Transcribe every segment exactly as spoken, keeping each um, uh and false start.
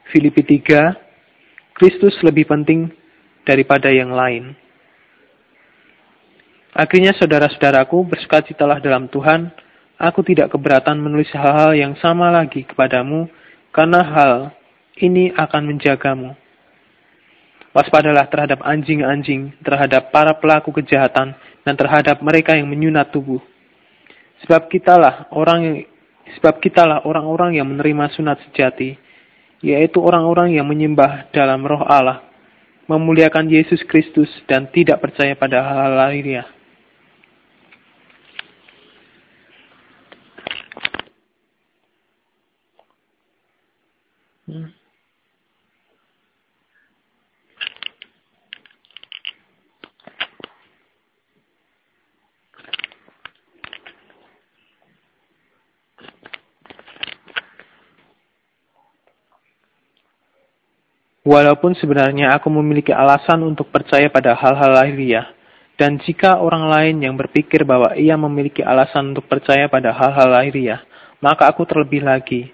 Filipi tiga, Kristus lebih penting daripada yang lain. Akhirnya saudara-saudaraku, bersukacitalah dalam Tuhan. Aku tidak keberatan menulis hal-hal yang sama lagi kepadamu, karena hal ini akan menjagamu. Waspadalah terhadap anjing-anjing, terhadap para pelaku kejahatan, dan terhadap mereka yang menyunat tubuh. Sebab kitalah orang yang, sebab kitalah orang-orang yang menerima sunat sejati, yaitu orang-orang yang menyembah dalam roh Allah, memuliakan Yesus Kristus, dan tidak percaya pada hal-hal lahiriah. Hmm. Walaupun sebenarnya aku memiliki alasan untuk percaya pada hal-hal lahiriah, dan jika orang lain yang berpikir bahwa ia memiliki alasan untuk percaya pada hal-hal lahiriah, maka aku terlebih lagi.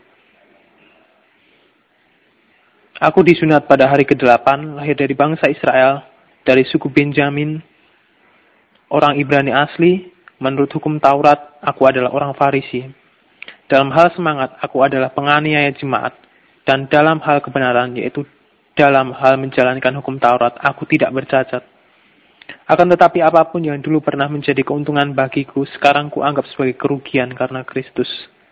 Aku disunat pada hari kedelapan, lahir dari bangsa Israel, dari suku Benjamin, orang Ibrani asli. Menurut hukum Taurat, aku adalah orang Farisi. Dalam hal semangat, aku adalah penganiaya jemaat, dan dalam hal kebenaran, yaitu dalam hal menjalankan hukum Taurat, aku tidak bercacat. Akan tetapi apapun yang dulu pernah menjadi keuntungan bagiku, sekarang kuanggap sebagai kerugian karena Kristus.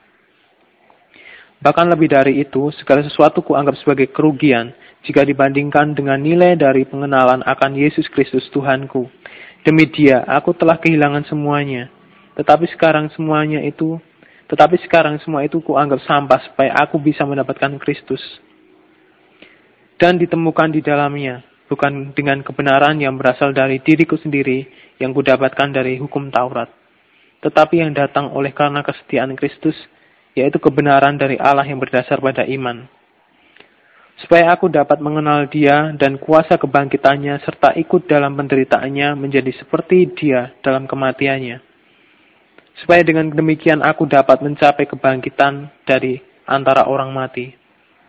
Bahkan lebih dari itu, segala sesuatu kuanggap sebagai kerugian jika dibandingkan dengan nilai dari pengenalan akan Yesus Kristus Tuhanku. Demi Dia, aku telah kehilangan semuanya. Tetapi sekarang semuanya itu, tetapi sekarang semua itu kuanggap sampah supaya aku bisa mendapatkan Kristus dan ditemukan di dalamnya, bukan dengan kebenaran yang berasal dari diriku sendiri yang kudapatkan dari hukum Taurat, tetapi yang datang oleh karena kesetiaan Kristus, yaitu kebenaran dari Allah yang berdasar pada iman. Supaya aku dapat mengenal Dia dan kuasa kebangkitannya, serta ikut dalam penderitaannya menjadi seperti Dia dalam kematiannya. Supaya dengan demikian aku dapat mencapai kebangkitan dari antara orang mati.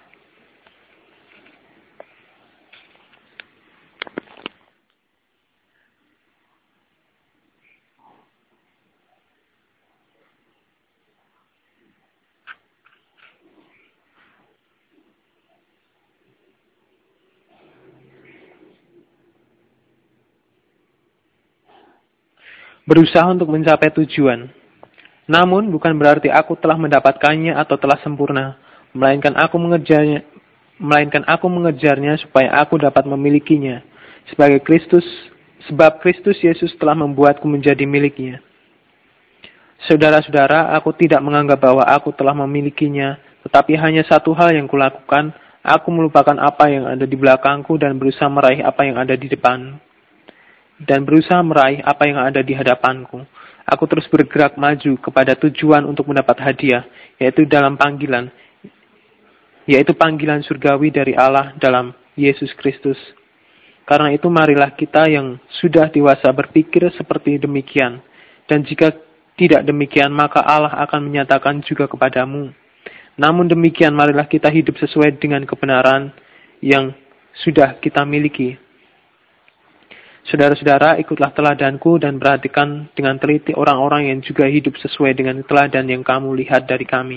Berusaha untuk mencapai tujuan. Namun bukan berarti aku telah mendapatkannya atau telah sempurna, melainkan aku mengejarnya, melainkan aku mengejarnya supaya aku dapat memilikinya. Sebagai Kristus, sebab Kristus Yesus telah membuatku menjadi miliknya. Saudara-saudara, aku tidak menganggap bahwa aku telah memilikinya, tetapi hanya satu hal yang kulakukan, aku melupakan apa yang ada di belakangku dan berusaha meraih apa yang ada di depan. Dan berusaha meraih apa yang ada di hadapanku. Aku terus bergerak maju kepada tujuan untuk mendapat hadiah, yaitu dalam panggilan, yaitu panggilan surgawi dari Allah dalam Yesus Kristus. Karena itu marilah kita yang sudah dewasa berpikir seperti demikian. Dan jika tidak demikian, maka Allah akan menyatakan juga kepadamu. Namun demikian, marilah kita hidup sesuai dengan kebenaran yang sudah kita miliki. Saudara-saudara, ikutlah teladanku dan perhatikan dengan teliti orang-orang yang juga hidup sesuai dengan teladan yang kamu lihat dari kami.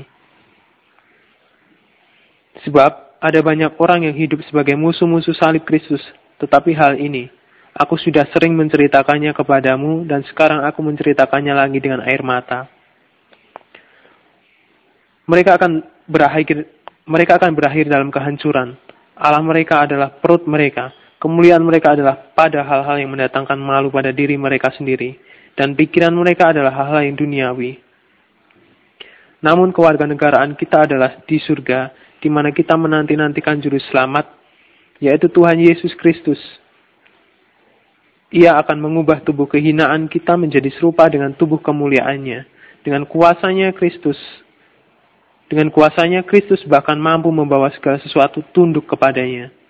Sebab ada banyak orang yang hidup sebagai musuh-musuh salib Kristus, tetapi hal ini aku sudah sering menceritakannya kepadamu dan sekarang aku menceritakannya lagi dengan air mata. Mereka akan berakhir, mereka akan berakhir dalam kehancuran. Allah mereka adalah perut mereka. Kemuliaan mereka adalah pada hal-hal yang mendatangkan malu pada diri mereka sendiri. Dan pikiran mereka adalah hal-hal yang duniawi. Namun kewarganegaraan kita adalah di surga, di mana kita menanti-nantikan juru selamat, yaitu Tuhan Yesus Kristus. Ia akan mengubah tubuh kehinaan kita menjadi serupa dengan tubuh kemuliaannya. Dengan kuasanya Kristus. Dengan kuasanya Kristus bahkan mampu membawa segala sesuatu tunduk kepadanya.